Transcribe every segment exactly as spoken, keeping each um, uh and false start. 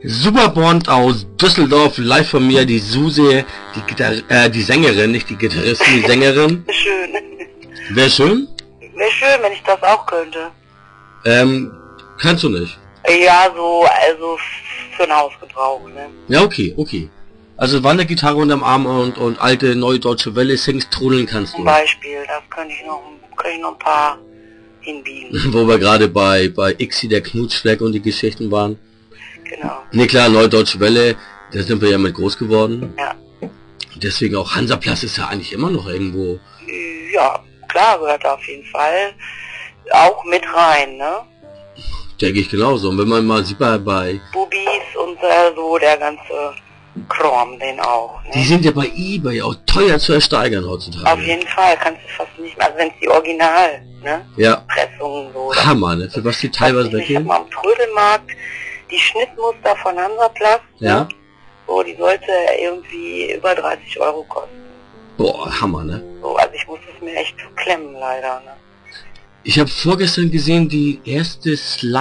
Superbond aus Düsseldorf, live von mir, die Suse, die Gitar äh, die Sängerin, nicht die Gitarristin, die Sängerin. Schön. Wäre schön? Wäre schön, wenn ich das auch könnte. Ähm, kannst du nicht? Ja, so, also für einen Hausgebrauch, ne? Ja, okay, okay. Also Wandergitarre unterm Arm und, und alte neue deutsche Welle singst, trudeln kannst du. Zum Beispiel, das könnte ich noch, könnte ich noch ein paar hinbiegen. Wo wir gerade bei, bei Ixi, der Knutschfleck und die Geschichten waren. Genau. Ne, klar, Neue Deutsche Welle, da sind wir ja mit groß geworden. Ja. Deswegen auch Hansaplatz ist ja eigentlich immer noch irgendwo. Ja, klar, gehört auf jeden Fall auch mit rein, ne? Denke ich genauso. Und wenn man mal sieht bei... bei Bubis und äh, so, der ganze Kram, den auch, ne? Die sind ja bei eBay auch teuer zu ersteigern heutzutage. Auf jeden Fall, kannst du fast nicht mehr, also wenn es die Original, ne? Ja. Pressungen so. Hammer, ne? Für was die teilweise weggehen. Ich hab mal am Trödelmarkt die Schnittmuster von Hansaplatz, ja. Ne? So, die sollte irgendwie über dreißig Euro kosten. Boah, Hammer, ne? So, also ich muss es mir echt klemmen, leider, ne? Ich habe vorgestern gesehen, die erste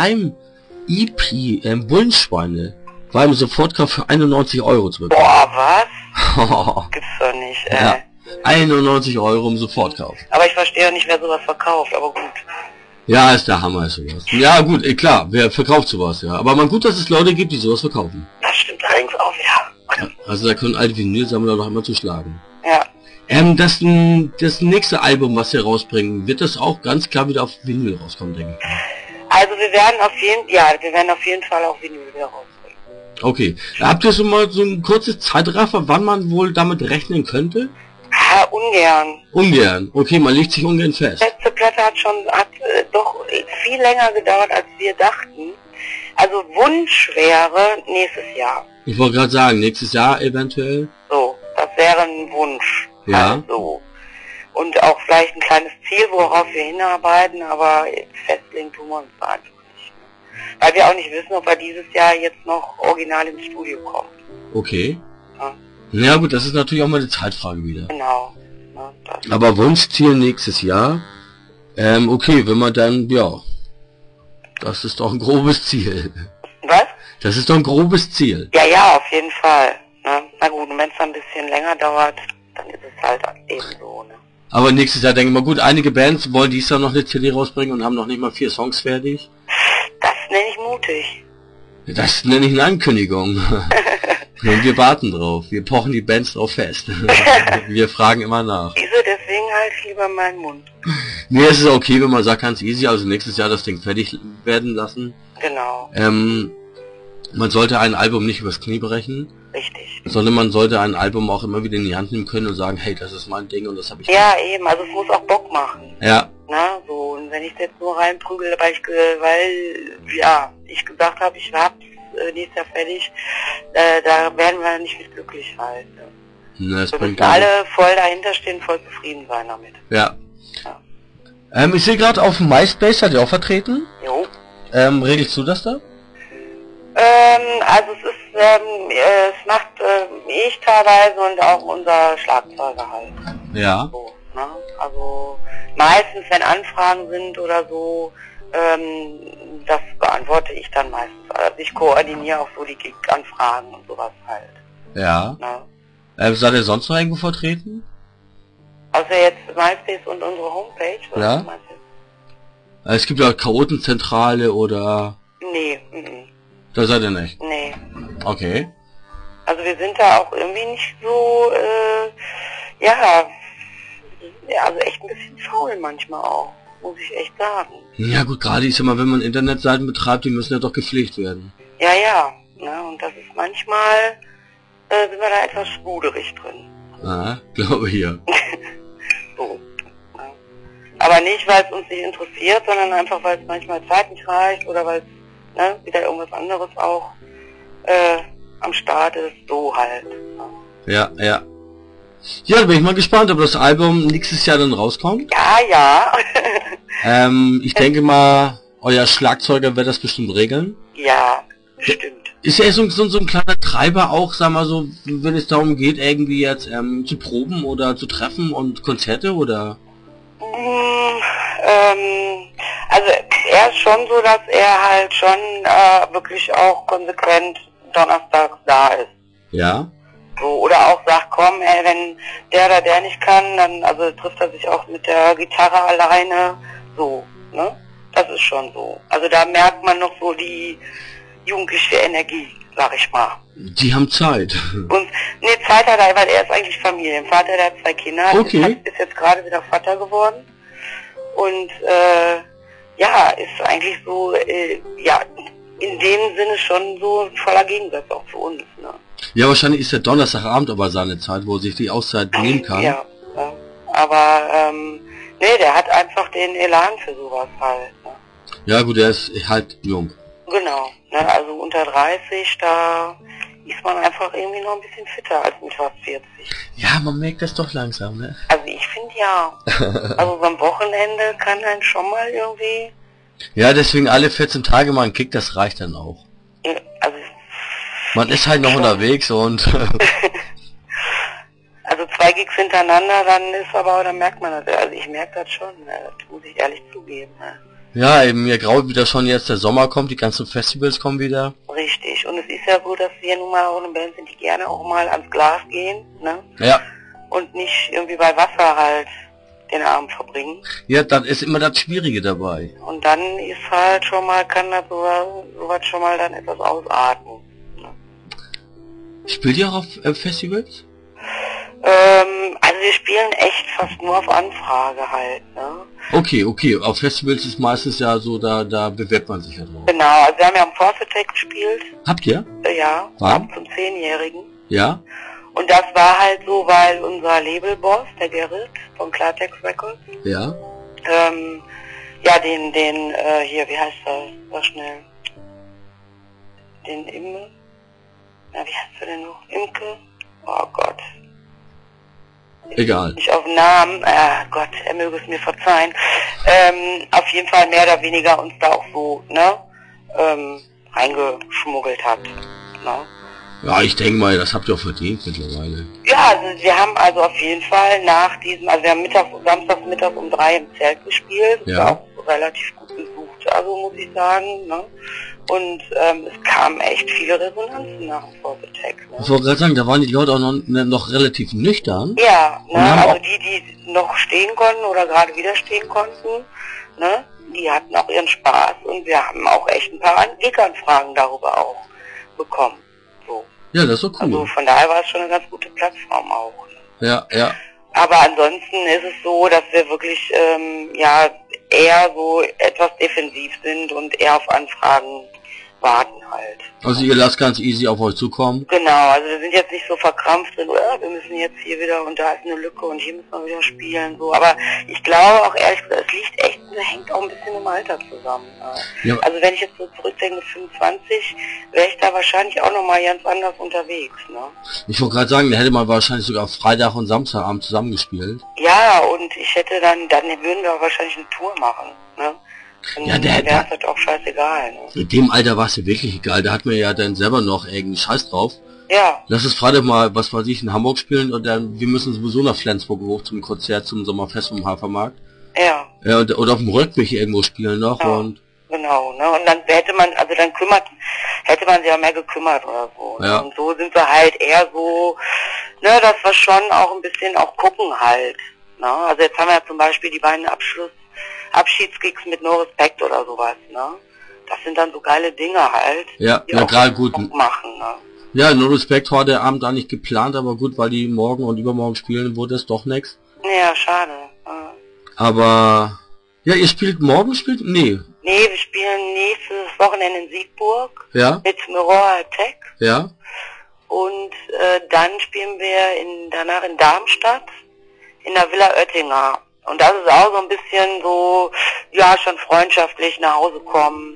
Slime-E P, ähm, Bullenschweine, war im Sofortkauf für einundneunzig Euro zu bekommen. Boah, was? Gibt's doch nicht, ey. Ja, einundneunzig Euro im Sofortkauf. Aber ich verstehe ja nicht, wer sowas verkauft, aber gut. Ja, ist der Hammer, ist sowas. Ja, gut, eh, klar, wer verkauft sowas, ja. Aber man gut, dass es Leute gibt, die sowas verkaufen. Das stimmt allerdings auch, ja. Ja, also da können alte Vinylsammler noch immer zuschlagen. Ja. Ähm, das, das nächste Album, was wir rausbringen, wird das auch ganz klar wieder auf Vinyl rauskommen, denke ich. Also wir werden auf jeden, ja, wir werden auf jeden Fall auch Vinyl wieder rausbringen. Okay. Habt ihr schon mal so ein kurzes Zeitraffer, wann man wohl damit rechnen könnte? Ah, ungern. Ungern. Okay, man legt sich ungern fest. Die letzte Platte hat schon, hat äh, doch viel länger gedauert, als wir dachten. Also Wunsch wäre nächstes Jahr. Ich wollte gerade sagen, nächstes Jahr eventuell. So, das wäre ein Wunsch. Ja. Also. Und auch vielleicht ein kleines Ziel, worauf wir hinarbeiten, aber festlegen tun wir uns da einfach nicht. Ne? Weil wir auch nicht wissen, ob wir dieses Jahr jetzt noch original ins Studio kommen. Okay. Ja, Ja gut, das ist natürlich auch mal eine Zeitfrage wieder. genau. Ne, das Aber Wunschziel nächstes Jahr. Ähm, okay, wenn man dann, ja. Das ist doch ein grobes Ziel. Was? Das ist doch ein grobes Ziel. Ja, ja, auf jeden Fall. Ne? Na gut, und wenn es ein bisschen länger dauert, dann ist es halt eben so. Ne? Aber nächstes Jahr denke ich mal, gut, einige Bands wollen dies Jahr noch eine C D rausbringen und haben noch nicht mal vier Songs fertig. Das nenne ich mutig. Das nenne ich eine Ankündigung. Und wir warten drauf. Wir pochen die Bands drauf fest. Wir fragen immer nach. Wieso? Deswegen halte ich lieber meinen Mund. Nee, es ist okay, wenn man sagt, ganz easy, also nächstes Jahr das Ding fertig werden lassen. Genau. Ähm, man sollte ein Album nicht übers Knie brechen. Richtig. Sondern man sollte ein Album auch immer wieder in die Hand nehmen können und sagen, hey, das ist mein Ding und das habe ich... Ja, eben, also es muss auch Bock machen. Ja. Na, so, und wenn ich jetzt nur reinprügel, weil ich, weil, ja, ich gesagt habe, ich hab's äh, nächstes Jahr fertig, äh, da werden wir nicht mit glücklich halt. Ne? Na, das Wir bringt müssen alle voll dahinter stehen, voll zufrieden sein damit. Ja. Ja. Ähm, ich sehe gerade auf MySpace, seid ihr auch vertreten? Jo. Ähm, regelst du das da? Ähm, also es ist, ähm, äh, es macht äh, ich teilweise und auch unser Schlagzeuger halt. Ja. So, ne? Also meistens, wenn Anfragen sind oder so, ähm, das beantworte ich dann meistens. Also ich koordiniere auch so die Gig-Anfragen und sowas halt. Ja. Ne? Ähm, seid ihr sonst noch irgendwo vertreten? Außer jetzt MySpace und unsere Homepage. Was Ja. meinst du? Äh, Es gibt ja Chaotenzentrale oder... Nee, mm, Da seid ihr nicht. nee. Okay. Also wir sind da auch irgendwie nicht so, äh, ja, ja, also echt ein bisschen faul manchmal auch, muss ich echt sagen. Ja gut, gerade ich sag mal, wenn man Internetseiten betreibt, die müssen ja doch gepflegt werden. Ja, ja, ne, und das ist manchmal, äh, sind wir da etwas schmuderig drin. Ah, glaube hier. So. Ne. Aber nicht, weil es uns nicht interessiert, sondern einfach, weil es manchmal Zeit nicht reicht oder weil es, ne, wieder irgendwas anderes auch, äh, am Start ist, so halt. Ne. Ja, ja. Ja, da bin ich mal gespannt, ob das Album nächstes Jahr dann rauskommt. Ja, ja. Ähm, ich denke mal, euer Schlagzeuger wird das bestimmt regeln. Ja, stimmt. Ist er so, so, so ein kleiner Treiber auch, sag mal so, wenn es darum geht, irgendwie jetzt ähm, zu proben oder zu treffen und Konzerte oder? Mm, ähm, also er ist schon so, dass er halt schon äh, wirklich auch konsequent donnerstags da ist. Ja. So, oder auch sagt, komm, ey, wenn der oder der nicht kann, dann also trifft er sich auch mit der Gitarre alleine. So, ne? Das ist schon so. Also da merkt man noch so die jugendliche Energie, sag ich mal. Die haben Zeit. Und nee, Zeit hat er, weil er ist eigentlich Familienvater, der hat zwei Kinder, okay. ist, ist jetzt gerade wieder Vater geworden. Und äh, ja, ist eigentlich so, äh, ja, in dem Sinne schon so ein voller Gegensatz auch zu uns. Ne? Ja, wahrscheinlich ist der Donnerstagabend aber seine Zeit, wo er sich die Auszeit nehmen kann. Ja, ja. Aber ähm, nee, der hat einfach den Elan für sowas halt. Ne? Ja gut, er ist halt jung. Genau, ne? Also unter dreißig, da ist man einfach irgendwie noch ein bisschen fitter als mit fast vierzig. Ja, man merkt das doch langsam, ne? Also ich finde ja. Also so am Wochenende kann dann schon mal irgendwie... Ja, deswegen alle vierzehn Tage mal ein Kick, das reicht dann auch. Also man ist halt noch schon unterwegs und... Also zwei Gigs hintereinander, dann ist aber, dann merkt man das, also ich merke das schon, ne? Das muss ich ehrlich zugeben. Ne? Ja, eben, mir graut wieder schon jetzt, der Sommer kommt, die ganzen Festivals kommen wieder. Richtig, und es ist ja so, dass wir nun mal auch eine Band sind, die gerne auch mal ans Glas gehen, ne? Ja. Und nicht irgendwie bei Wasser halt den Abend verbringen. Ja, das ist immer das Schwierige dabei. Und dann ist halt schon mal, kann das sowas, sowas schon mal dann etwas ausarten. Ne? Spielt ihr auch auf äh, Festivals? Ähm, also wir spielen echt fast nur auf Anfrage halt, ne? Okay, okay, auf Festivals ist meistens ja so, da, da bewirbt man sich ja drauf. Genau, also wir haben ja am Force-Attack gespielt. Habt ihr? Äh, ja, Wann? ab zum Zehnjährigen. Ja. Und das war halt so, weil unser Labelboss, der Gerrit von Klartext Records, Ja. ähm, ja, den, den, äh, hier, wie heißt das, sag schnell, den Imme, na, wie heißt er denn noch, Imke? Oh Gott. Egal. Nicht auf den Namen, ah Gott, er möge es mir verzeihen, ähm, auf jeden Fall mehr oder weniger uns da auch so, ne, ähm, reingeschmuggelt hat, ne. Ja, ich denke mal, das habt ihr auch verdient mittlerweile. Ja, also wir haben also auf jeden Fall nach diesem, also wir haben mittags, samstags mittags um drei im Zelt gespielt, ja. War auch relativ gut besucht, also muss ich sagen, ne? Und ähm, es kamen echt viele Resonanzen nach dem Force Attack. Ne? Ich wollte gerade sagen, da waren die Leute auch noch, ne, noch relativ nüchtern. Ja, ne? Also auch die, die noch stehen konnten oder gerade wieder stehen konnten, ne? Die hatten auch ihren Spaß und wir haben auch echt ein paar Gig-Anfragen darüber auch bekommen. So. Ja, das ist so cool. Also von daher war es schon eine ganz gute Plattform auch. Ne? Ja, ja. Aber ansonsten ist es so, dass wir wirklich ähm, ja eher so etwas defensiv sind und eher auf Anfragen warten halt. Also ihr lasst ganz easy auf euch zukommen. Genau, also wir sind jetzt nicht so verkrampft drin, oh, wir müssen jetzt hier wieder und da ist eine Lücke und hier müssen wir wieder spielen, so. Aber ich glaube auch ehrlich gesagt, es liegt echt, hängt auch ein bisschen im Alter zusammen. Ja. Also wenn ich jetzt so zurückdenke mit fünfundzwanzig, wäre ich da wahrscheinlich auch nochmal ganz anders unterwegs, ne? Ich wollte gerade sagen, da hätte man wahrscheinlich sogar Freitag und Samstagabend zusammengespielt. Ja, und ich hätte dann, dann würden wir wahrscheinlich eine Tour machen, ne? Und ja, der, wäre halt auch scheißegal, ne? In dem Alter war es ja wirklich egal, da hat man ja dann selber noch irgendeinen Scheiß drauf. Ja. Lass es Freitag mal, was weiß ich, in Hamburg spielen und dann, wir müssen sowieso nach Flensburg hoch zum Konzert, zum Sommerfest vom Hafermarkt. Ja. Ja, und, oder auf dem Rückweg irgendwo spielen noch, ja, und... Genau, ne, und dann hätte man, also dann kümmert, hätte man sich auch mehr gekümmert oder so. Ne? Ja. Und so sind wir halt eher so, ne, dass wir schon auch ein bisschen auch gucken halt, ne. Also jetzt haben wir ja zum Beispiel die beiden Abschluss, Abschiedsgigs mit No Respect oder sowas, ne. Das sind dann so geile Dinge halt. Ja, die ja, auch gerade gut. Machen, ne. Ja, No Respect war der Abend eigentlich geplant, aber gut, weil die morgen und übermorgen spielen, wurde es doch nichts. Ja, schade. Ja. Aber, ja, ihr spielt morgen, spielt? Nee. Nee, wir spielen nächstes Wochenende in Siegburg. Ja. Mit Mirror Attack. Ja. Und äh, dann spielen wir in, danach in Darmstadt in der Villa Oettinger. Und das ist auch so ein bisschen so, ja, schon freundschaftlich nach Hause kommen.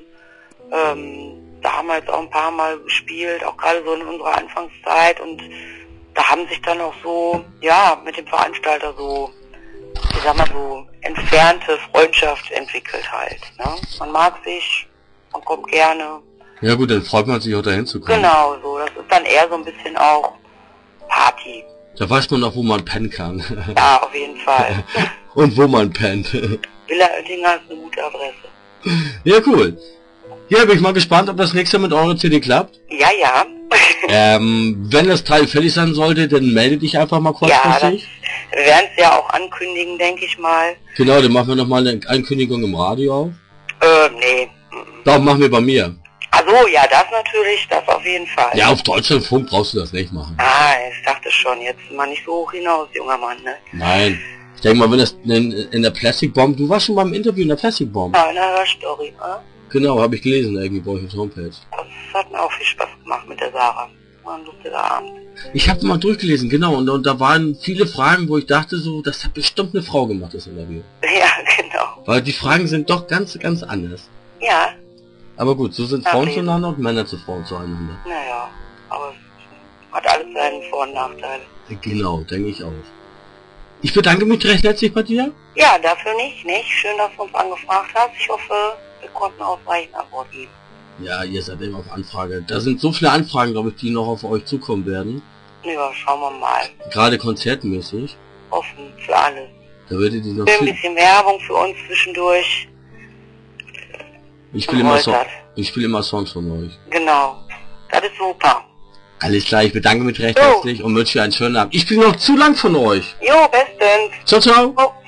Ähm, da haben wir jetzt auch ein paar Mal gespielt, auch gerade so in unserer Anfangszeit. Und da haben sich dann auch so, ja, mit dem Veranstalter so, ich sag mal so, entfernte Freundschaft entwickelt halt. Ne? Man mag sich, man kommt gerne. Ja gut, dann freut man sich auch dahin zu kommen. Genau, so. Das ist dann eher so ein bisschen auch Party. Da weiß man auch, wo man pennen kann. Ja, auf jeden Fall. Und wo man pennt. Villa Oettinger ist eine gute Adresse. Ja, cool. Ja, bin ich mal gespannt, ob das nächste mit eurer C D klappt. Ja, ja. ähm, wenn das Teil fällig sein sollte, dann melde dich einfach mal Ja, das, kurzfristig. wir werden es ja auch ankündigen, denke ich mal. Genau, dann machen wir nochmal eine Ankündigung im Radio. Äh, nee. Mhm. Doch, machen wir bei mir. Also ja, das natürlich, das auf jeden Fall. Ja, auf Deutschlandfunk brauchst du das nicht machen. Ah, ich dachte schon, jetzt mal nicht so hoch hinaus, junger Mann, ne? Nein. Ich denke mal, wenn das in, in der Plastic Bomb, du warst schon beim Interview in der Plastic Bomb. Ja, in der Hörstory, ne? Genau, habe ich gelesen irgendwie bei euch auf der Homepage. Das hat mir auch viel Spaß gemacht mit der Sarah. War ein lustiger Abend. Ich habe mal durchgelesen, genau, und, und da waren viele Fragen, wo ich dachte so, das hat bestimmt eine Frau gemacht, das Interview. Ja, genau. Weil die Fragen sind doch ganz, ganz anders. Ja, Aber gut, so sind Ach, Frauen eben. zueinander und Männer zu Frauen zueinander. naja, aber es hat alles seine Vor- und Nachteile. Genau, denke ich auch. Ich bedanke mich recht herzlich bei dir. Ja, dafür nicht, nicht? Schön, dass du uns angefragt hast. Ich hoffe, wir konnten ausreichend Antwort geben. Ja, ihr seid immer auf Anfrage. Da sind so viele Anfragen, glaube ich, die noch auf euch zukommen werden. Ja, schauen wir mal. Gerade konzertmäßig. Offen für alles. Da werdet ihr noch Für ein viel... bisschen Werbung für uns zwischendurch. Ich spiele immer, so Woltert. ich spiele immer Songs von euch. Genau. Das ist super. Alles klar, ich bedanke mich recht Jo. herzlich und wünsche dir einen schönen Abend. Ich spiele noch zu lang von euch. Jo, bestens. Ciao, ciao. Oh.